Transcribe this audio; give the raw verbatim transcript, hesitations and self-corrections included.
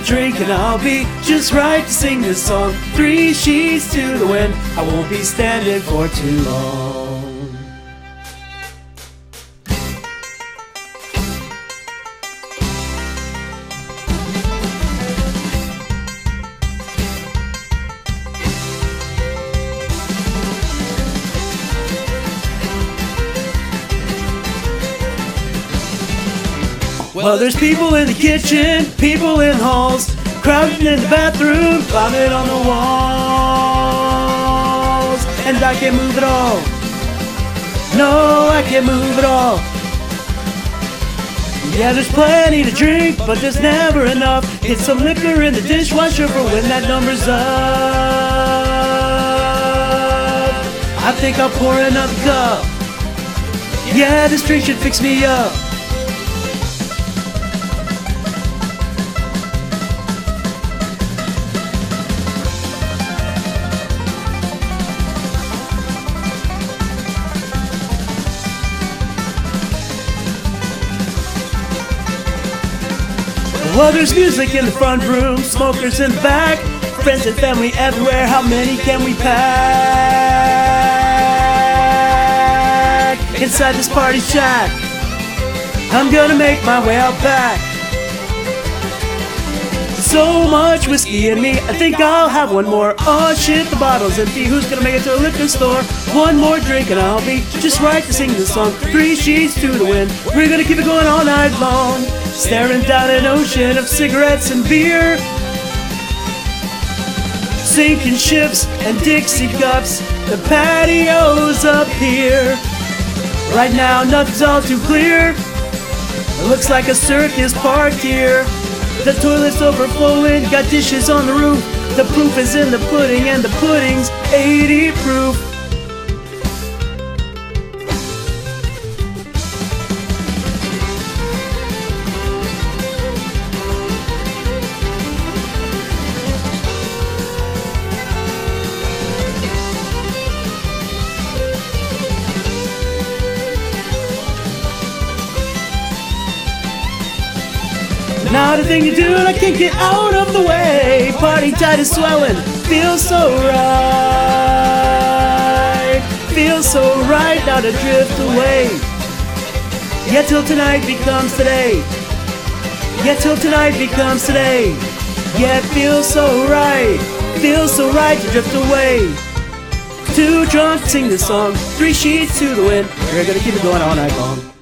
drink and I'll be just right to sing this song. Three sheets to the wind, I won't be standing for too long. Well, there's people in the kitchen, people in halls, crowded in the bathroom, climbing on the walls. And I can't move at all. No, I can't move at all. Yeah, there's plenty to drink, but there's never enough. Get some liquor in the dishwasher for when that number's up. I think I'll pour another cup. Yeah, this drink should fix me up. Well, there's music in the front room, smokers in the back, friends and family everywhere. How many can we pack inside this party shack? I'm gonna make my way out back. So much whiskey in me, I think I'll have one more. Oh shit, the bottle's empty, who's gonna make it to a liquor store? One more drink and I'll be just right to sing this song. Three sheets to the wind, we're gonna keep it going all night long. Staring down an ocean of cigarettes and beer, sinking ships and Dixie cups, the patio's up here. Right now nothing's all too clear, it looks like a circus parked here. The toilet's overflowing, got dishes on the roof. The proof is in the pudding and the pudding's eighty proof. Not a thing to do and I can't get out of the way. Party tide is swelling, feels so right. Feels so right now to drift away. Yeah, till tonight becomes today. Yeah, till tonight becomes today. Yeah, it feels so right. Feels so right to drift away. Too drunk to sing this song. Three sheets to the wind, we're gonna keep it going all night long.